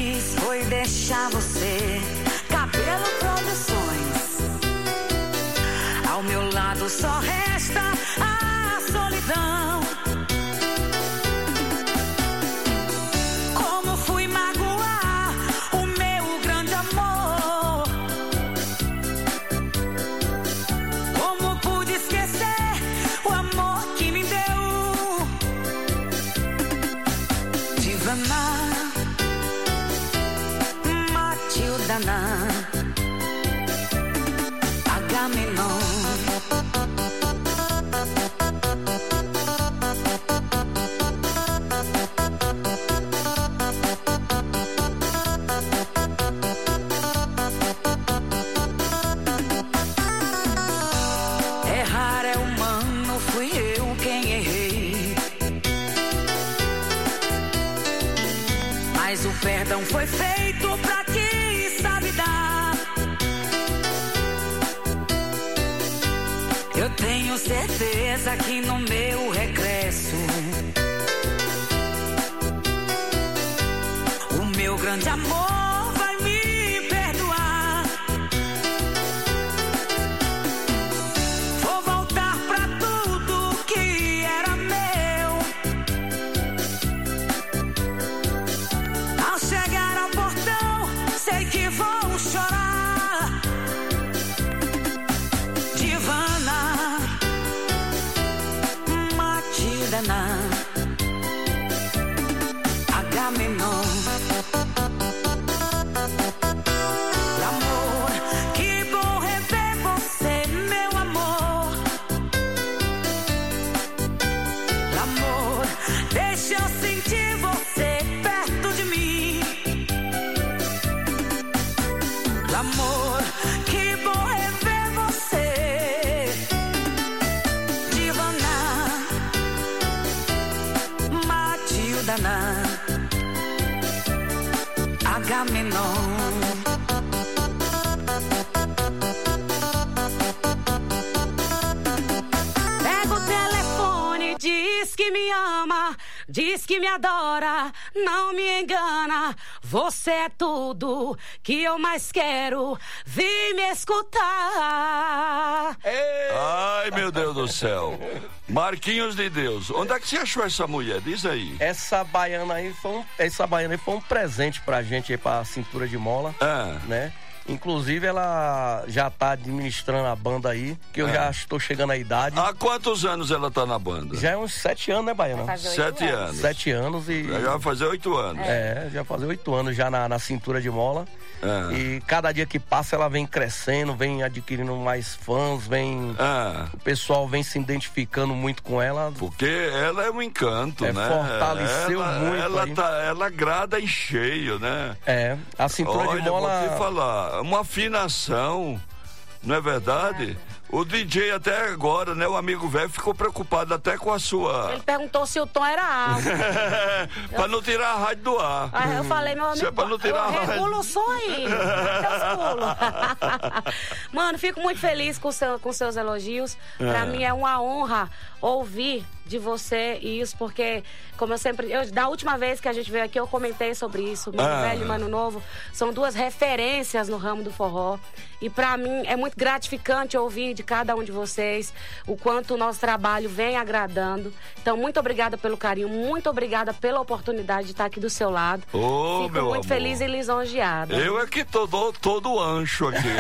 deixar você. Cabelo Produções. Ao meu lado só resta a solidão. Como fui magoar o meu grande amor? Como pude esquecer o amor que me deu? Divana, Matildana, Agamenon. Errar é humano, fui eu quem errei. Mas o perdão foi feito pra quem sabe dar. Eu tenho certeza que no meu regresso o meu grande amor vai me perdoar. Vou voltar pra tudo que era meu. Ao chegar ao portão, sei que vou chorar. Divana, Matildana, Agamenon. Amor, que bom rever você, meu amor. Amor, deixa eu sentir você perto de mim. Amor, que bom rever você. Divana, Matildana, Agamenon. Pega o telefone, diz que me ama, diz que me adora, não me engana. Você é tudo que eu mais quero, vem me escutar. Ai, meu Deus do céu. Marquinhos de Deus, onde é que você achou essa mulher? Diz aí. Essa baiana aí foi um, essa baiana aí foi um presente pra gente aí, pra Cintura de Mola, Ah. né? Inclusive, ela já tá administrando a banda aí, que eu É. já estou chegando à idade. Há quantos anos ela tá na banda? Já é uns sete anos, né, Baiana? Vai fazer oito Sete anos. anos. Sete anos e... Já vai fazer oito anos. É, já vai fazer oito anos já na, na Cintura de Mola. É. E cada dia que passa ela vem crescendo, vem adquirindo mais fãs, vem... É. O pessoal vem se identificando muito com ela. Porque ela é um encanto, É, né? fortaleceu ela, muito Ela, aí. tá, ela agrada em cheio, né? É, a Cintura Olha, de Mola... vou te falar, uma afinação, não é verdade? O D J até agora, né? O amigo velho ficou preocupado até com a sua... Ele perguntou se o tom era alto. Pra não tirar a rádio do ar. Aí eu falei, meu amigo, Isso é pra não tirar eu a rádio. regulo o som aí. Até os pulos. Mano, fico muito feliz com, seu, com seus elogios. É. Pra mim é uma honra ouvir de você isso, porque, como eu sempre... Eu, da última vez que a gente veio aqui, eu comentei sobre isso. Mano Ah. Velho e Mano Novo são duas referências no ramo do forró. E pra mim é muito gratificante ouvir de cada um de vocês o quanto o nosso trabalho vem agradando. Então, muito obrigada pelo carinho, muito obrigada pela oportunidade de estar aqui do seu lado. Ô, Fico meu muito amor. feliz e lisonjeada. Eu é que tô do, todo ancho aqui.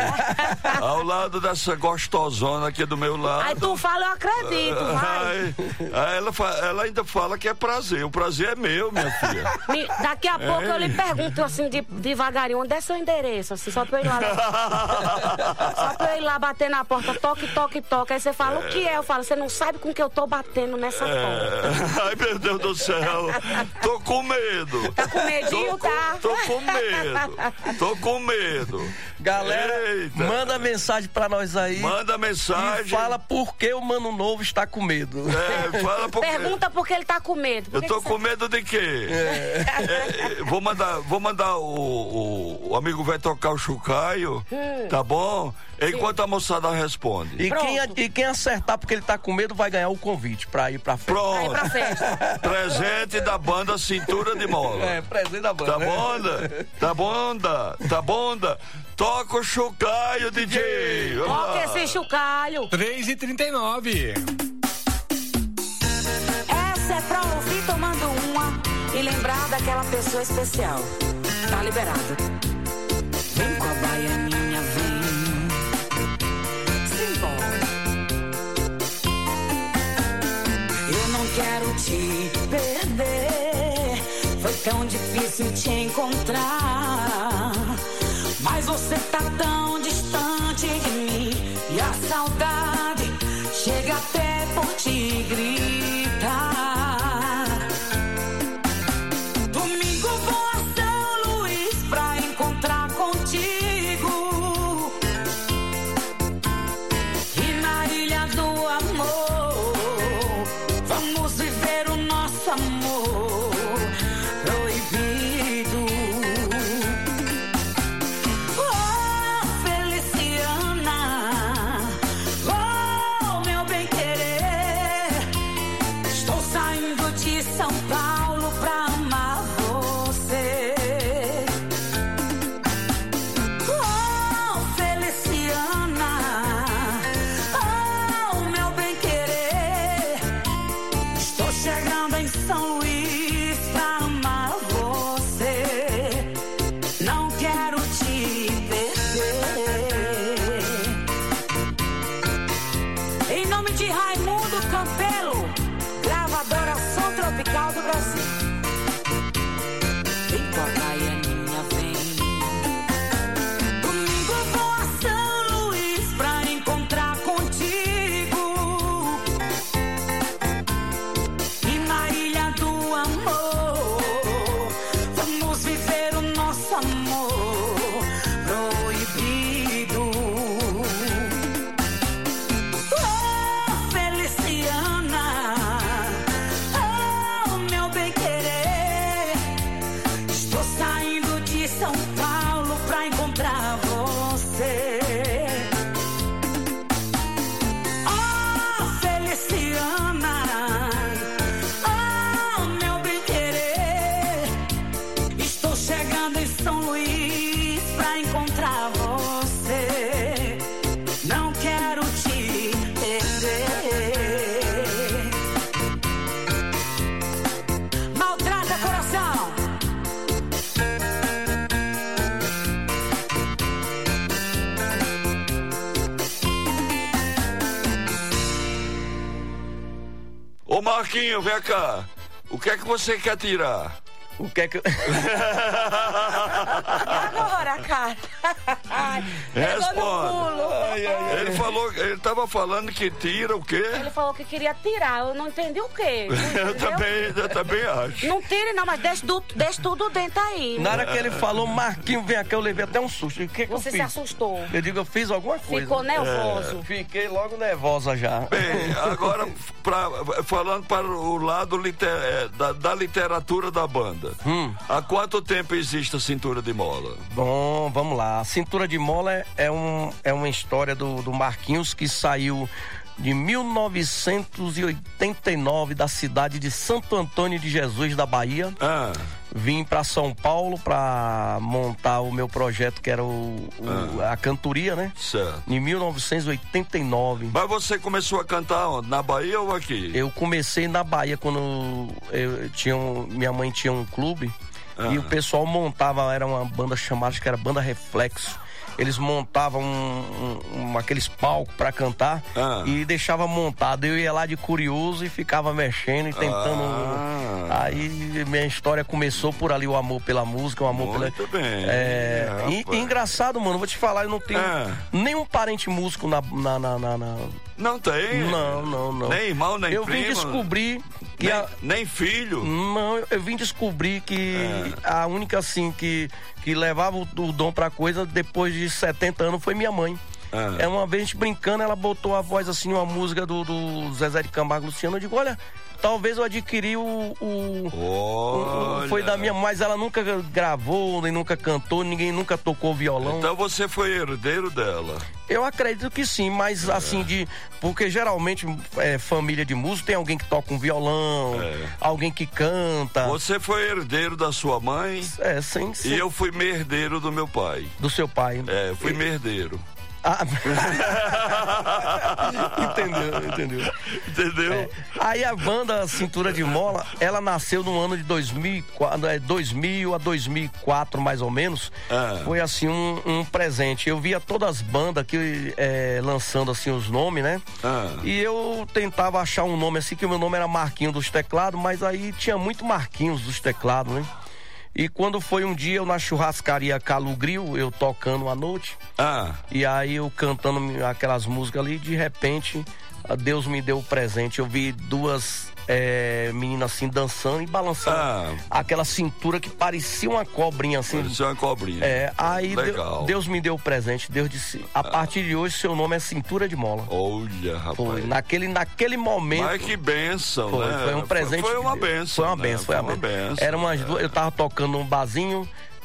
Ao lado dessa gostosona aqui do meu lado. Aí tu fala, eu acredito, vai. Ai, aí ela, fa- ela ainda fala que é prazer. O prazer é meu, minha filha. Me- daqui a pouco É. eu lhe pergunto assim, de, devagarinho, onde é seu endereço? Assim, só pra eu ir lá. Só pra eu ir lá bater na porta, toque, toque, toque. Aí você fala, o que é? Eu falo, você não sabe com que eu tô batendo nessa porta. É. Ai, meu Deus do céu. Tô com medo. Tá com medinho, tô com, tá? Tô com medo. Tô com medo. Galera, Eita. manda mensagem pra nós aí. Manda mensagem. E fala por que o Mano Novo está com medo. É, fala por quê. Pergunta por que ele tá com medo. Por Eu que tô que com você- medo de quê? É, é, vou mandar, vou mandar o, o, o amigo vai tocar o chocalho, Hum. tá bom? Enquanto a moçada responde. E quem, e quem acertar porque ele tá com medo vai ganhar o convite pra ir pra festa. Pronto. Pra festa. Presente da banda Cintura de Mola. É, presente da banda. Tá né? bonda? Tá bonda? Tá bonda? Toca o chocalho, D J. Toca esse chocalho. três e trinta e nove. Essa é pra ouvir tomando uma e lembrar daquela pessoa especial. Tá liberado. Vem com a baianinha, vem. Simbora. Eu não quero te perder. Foi tão difícil te encontrar. Mas você tá tão distante de mim. E a saudade chega até por te gritar. Domingo vou a São Luís pra encontrar contigo. E na Ilha do Amor vamos viver o nosso amor proibido. Oh, Feliciana, oh, meu bem-querer, estou saindo de São Paulo pra amar você. Oh, Feliciana, oh, meu bem-querer, estou chegando em São Luís pra amar você. Não quero te perder. Em nome de Raimundo Campelo, gravadora Som Tropical do Brasil. Vem com a baianinha, vem. Domingo vou a São Luís pra encontrar contigo. E na Ilha do Amor vamos viver o nosso amor proibido. Oh, Feliciana, oh, meu bem-querer, estou saindo de São Paulo pra encontrar você. Oh, Feliciana, oh, meu bem-querer, estou chegando em São Luís pra encontrar você. Não quero te perder. Maltrata coração. Ô Marquinho, vem cá. O que é que você quer tirar? O que é que eu... Agora, cara. Responda. Ele falou, ele tava falando que tira o quê? Ele falou que queria tirar, eu não entendi o quê. Eu também, eu também acho. Não tire não, mas deixa, do, deixa tudo dentro aí. Na hora que ele falou, Marquinho, vem aqui, eu levei até um susto. O que, que eu Você fiz? se assustou. Eu digo, eu fiz alguma coisa. Ficou nervoso. É, fiquei logo nervosa já. Bem, agora pra, falando para o lado liter, é, da, da literatura da banda. Hum. Há quanto tempo existe a Cintura de Mola? Bom, vamos lá. A Cintura de Mola é, é, um, é uma história do, do Marquinhos que saiu de mil novecentos e oitenta e nove da cidade de Santo Antônio de Jesus, da Bahia. Ah. Vim para São Paulo para montar o meu projeto, que era o, o, ah. a cantoria, né? Certo. Em mil novecentos e oitenta e nove. Mas você começou a cantar onde? Na Bahia ou aqui? Eu comecei na Bahia quando eu tinha um, minha mãe tinha um clube. Ah. E o pessoal montava, era uma banda chamada, acho que era Banda Reflexo. Eles montavam um, um, um, aqueles palcos pra cantar ah. e deixava montado. Eu ia lá de curioso e ficava mexendo e tentando. Ah. Aí minha história começou por ali, o amor pela música, o amor Muito pela. bem. É, é, e, e engraçado, mano, vou te falar, eu não tenho ah. nenhum parente músico na. na, na, na, na... Não tem? Não, não, não. Nem irmão, nem eu primo? Eu vim descobrir. Que nem, a... nem filho? Não, eu, eu vim descobrir que é. a única assim que, que levava o, o dom pra coisa depois de setenta anos foi minha mãe. Ah. É uma vez a gente brincando, ela botou a voz assim, uma música do, do Zezé de Camargo e Luciano. Eu digo, olha, talvez eu adquiri o... o, o, o foi da minha, mas ela nunca gravou, nem nunca cantou, ninguém nunca tocou violão. Então você foi herdeiro dela? Eu acredito que sim, mas é. assim, de porque geralmente é, família de músico tem alguém que toca um violão, é. alguém que canta. Você foi herdeiro da sua mãe? É, sim, sim. E eu fui merdeiro do meu pai. Do seu pai? É, eu fui e... merdeiro. Ah. entendeu, entendeu. Entendeu? É. Aí a banda Cintura de Mola, ela nasceu no ano de dois mil e quatro, dois mil a dois mil e quatro, mais ou menos. Ah. Foi assim um, um presente. Eu via todas as bandas que é, lançando assim os nomes, né? Ah. E eu tentava achar um nome assim, que o meu nome era Marquinho dos Teclados, mas aí tinha muito Marquinhos dos Teclados, né? E quando foi um dia eu na churrascaria Calugril, eu tocando à noite, ah. e aí eu cantando aquelas músicas ali, de repente Deus me deu o presente. Eu vi duas é, meninas assim dançando e balançando ah. aquela cintura que parecia uma cobrinha assim. Parecia uma cobrinha. É, aí Deus, Deus me deu o presente. Deus disse, a ah. partir de hoje seu nome é Cintura de Mola. Olha, rapaz. Foi, naquele, naquele momento. Mas que bênção, foi, né? Foi um presente. Foi, foi uma bênção. Foi uma né? bênção, foi, foi uma bênção. Era umas duas, eu tava tocando num barzinho.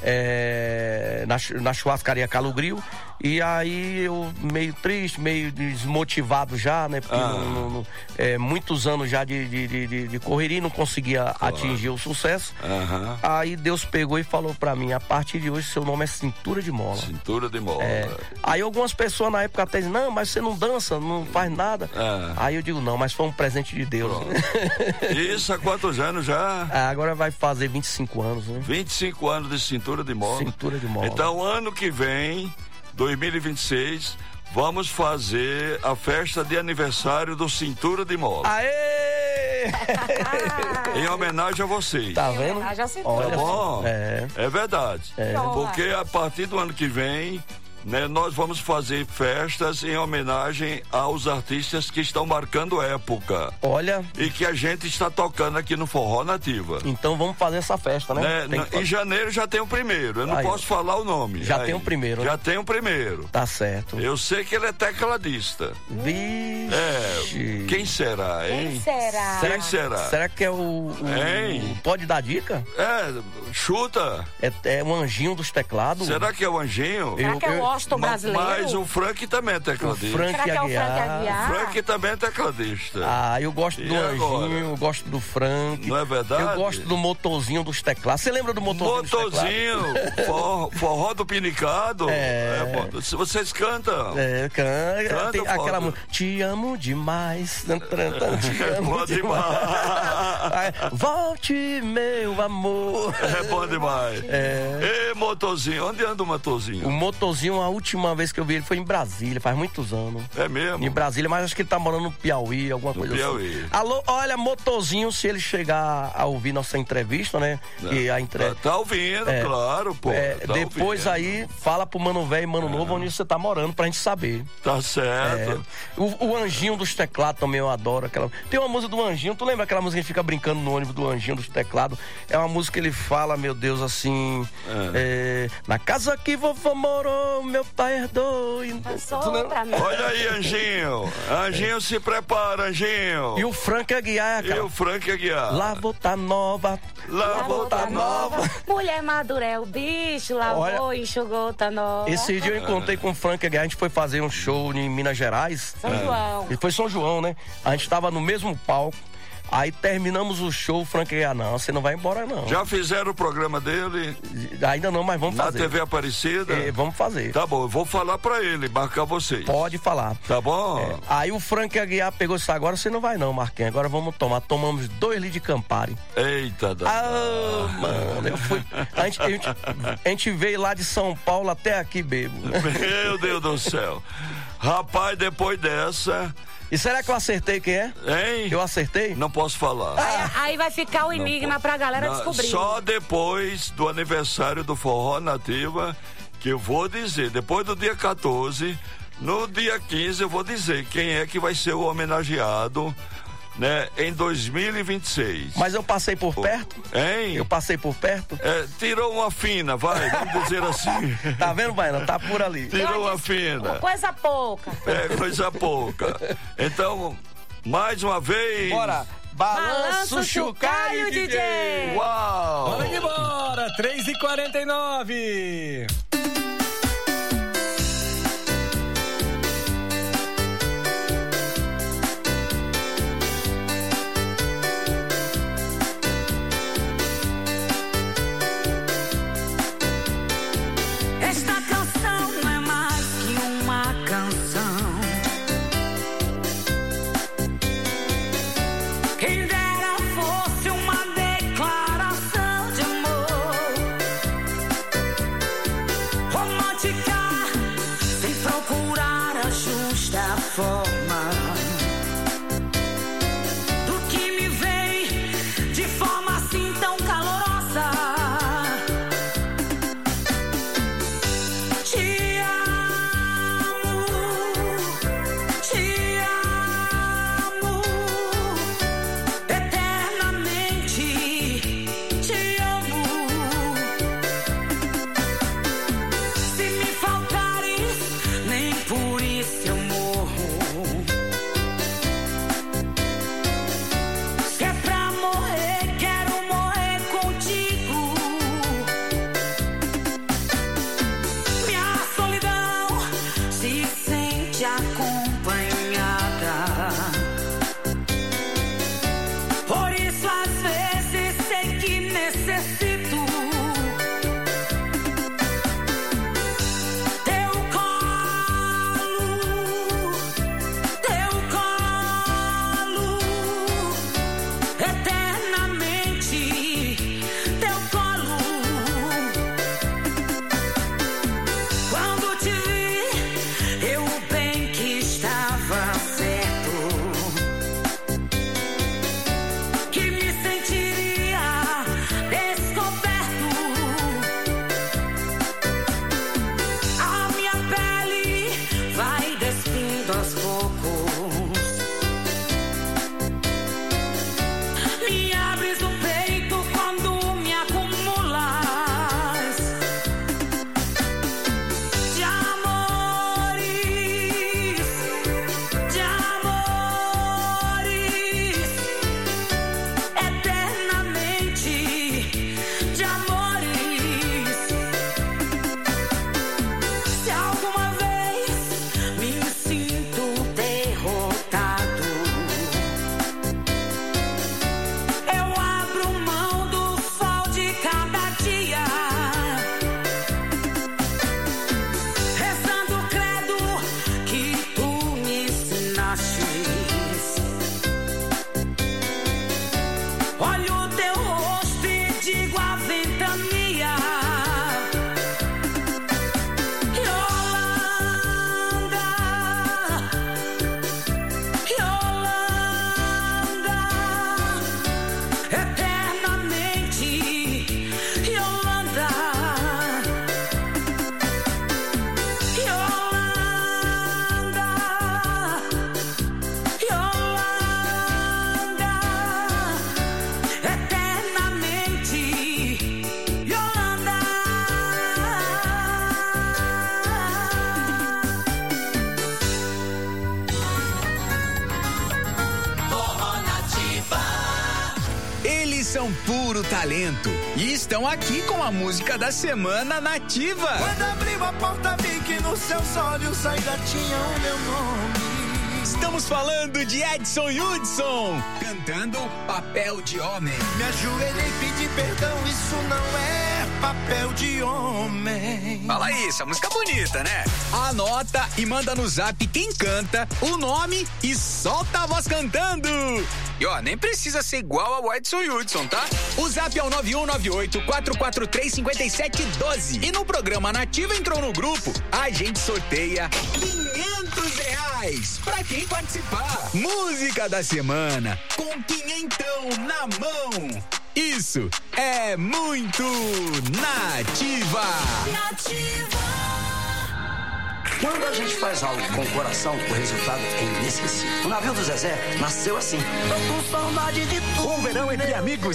É, na, na churrascaria Calugril, e aí eu meio triste, meio desmotivado já, né? Porque ah. não, não, é, muitos anos já de, de, de, de correria, não conseguia claro. atingir o sucesso. Uhum. Aí Deus pegou e falou pra mim, a partir de hoje seu nome é Cintura de Mola. Cintura de Mola. É, aí algumas pessoas na época até dizem, não, mas você não dança, não faz nada. Ah. Aí eu digo, não, mas foi um presente de Deus. Isso há quantos anos já? Ah, agora vai fazer vinte e cinco anos, né? vinte e cinco anos de Cintura de Mola. Cintura de Mola. Então, ano que vem, dois mil e vinte e seis, vamos fazer a festa de aniversário do Cintura de Mola. Aê! Em homenagem a vocês. Tá vendo? Olha, tá bom? É, é verdade. É. Porque a partir do ano que vem, né, nós vamos fazer festas em homenagem aos artistas que estão marcando época. Olha. E que a gente está tocando aqui no Forró Nativa. Então vamos fazer essa festa, né? né? Em janeiro já tem o primeiro. Eu não aí, posso falar o nome. Já aí. tem o primeiro. Já né? tem o primeiro. Tá certo. Eu sei que ele é tecladista. Vixe. É. Quem será, hein? Quem será? Quem será? Será que é o. o hein? Pode dar dica? É, chuta. É, é o anjinho dos teclados? Será que é o anjinho? Será eu, que é o Austin brasileiro? Mas o Frank também é tecladista. O Frank Será que é o Aguiar. Frank Aguiar? Frank também é tecladista. Ah, eu gosto e do agora? anjinho, eu gosto do Frank. Não é verdade? Eu gosto do motorzinho dos teclados. Você lembra do motorzinho Motorzinho, dos teclados? forró, forró do Pinicado. É. é se vocês cantam. É, canta. Canta tem aquela música. Te amo demais. Te amo bom demais. Volte, meu amor. É bom demais. É. Ei, motorzinho, onde anda o motorzinho? O motorzinho, a última vez que eu vi ele foi em Brasília, faz muitos anos. É mesmo? Em Brasília, mas acho que ele tá morando no Piauí, alguma no coisa Piauí. assim. Alô, olha, motorzinho, se ele chegar a ouvir nossa entrevista, né? E a entre... Tá, tá ouvindo, é, claro, pô. É, tá depois ouvindo. Aí, fala pro Mano Velho e Mano Novo onde você tá morando, pra gente saber. Tá certo. É. O, o Anjinho dos Teclados também eu adoro. Aquela... Tem uma música do Anjinho, tu lembra aquela música que a gente fica brincando no ônibus do Anjinho dos Teclados? É uma música que ele fala, meu Deus, assim... É. É... Na casa que vovô morou, meu pai herdou. Olha aí, Anjinho. Anjinho, se prepara, Anjinho. E o Frank Aguiar, cara. E o Frank Aguiar. Lavou tá nova. Lavou tá nova. Mulher madura é o bicho, lavou, enxugou tá nova. Esse dia eu encontrei com o Frank Aguiar, a gente foi fazer um show em Minas Gerais. São João. E foi São João, né? A gente tava no mesmo palco. Aí terminamos o show, o Frank Aguiar, não, você não vai embora não. Já fizeram o programa dele? Ainda não, mas vamos Na fazer. Na T V Aparecida? É, vamos fazer. Tá bom, eu vou falar pra ele, marcar vocês. Pode falar. Tá bom? É. Aí o Frank Aguiar pegou isso, agora você não vai não, Marquinhos, agora vamos tomar. Tomamos dois litros de Campari. Eita, da. Ah, mano, eu fui... A gente, a, gente, a gente veio lá de São Paulo até aqui, bebo. Meu Deus do céu. Rapaz, depois dessa... E será que eu acertei quem é? Hein? Eu acertei? Não posso falar. Aí, aí vai ficar o enigma pra galera não, descobrir. Só depois do aniversário do Forró Nativa, que eu vou dizer, depois do dia quatorze, no dia quinze eu vou dizer quem é que vai ser o homenageado né, em dois mil e vinte e seis. Mas eu passei por perto? Hein? Eu passei por perto? É, tirou uma fina, vai, vamos dizer assim. Tá vendo, Baiana? Tá por ali. Tirou uma fina. Coisa pouca. É, coisa pouca. Então, mais uma vez... Bora! Balanço, Chucaio, D J! Uau! Bora que bora! três e quarenta e nove. Esta canção não é mais que uma canção. Quem dera fosse uma declaração de amor, romântica, sem procurar a justa forma do que me vem de forma assim tão calorosa. Te amo, te amo, eternamente te amo. Se me faltares, nem por isso eu morro. Se é pra morrer, quero morrer contigo. Minha solidão se sente acompanhada. Por isso às vezes sei que necessito teu colo, teu colo, eternamente teu colo. Quando te vi, eu bem que estava certo, que me sentiria descoberto. A minha pele vai despindo aos poucos. Me abres o peito quando me acumulas de amores, de amores, eternamente de amores. Se alguma vez me sinto derrotado, eu abro mão do sol de cada dia, rezando o credo que tu me ensinaste. Olho o teu rosto e digo a ventania. Yolanda, Yolanda, eternamente Yolanda, Yolanda, Yolanda, eternamente Yolanda. Eles são puro talento e estão aqui com a música da semana nativa. Quando abriu a porta vi que nos seus olhos ainda tinha o meu nome. Estamos falando de Edson Hudson, cantando Papel de Homem. Me ajoelhei e pedi perdão, isso não é papel de homem. Fala aí, essa música bonita, né? Anota e manda no zap quem canta, o nome e solta a voz cantando. E ó, nem precisa ser igual ao Edson Hudson, tá? O zap é o nove um nove oito, quatro quatro três, cinco sete um dois. E no programa Nativa entrou no grupo, a gente sorteia quinhentos reais pra quem participar. Música da semana, com quinhentão na mão. Isso é muito Nativa. Nativa. Quando a gente faz algo com o coração, o resultado é inesquecível. O navio do Zezé nasceu assim. Tô com saudade de tudo. Um verão entre amigos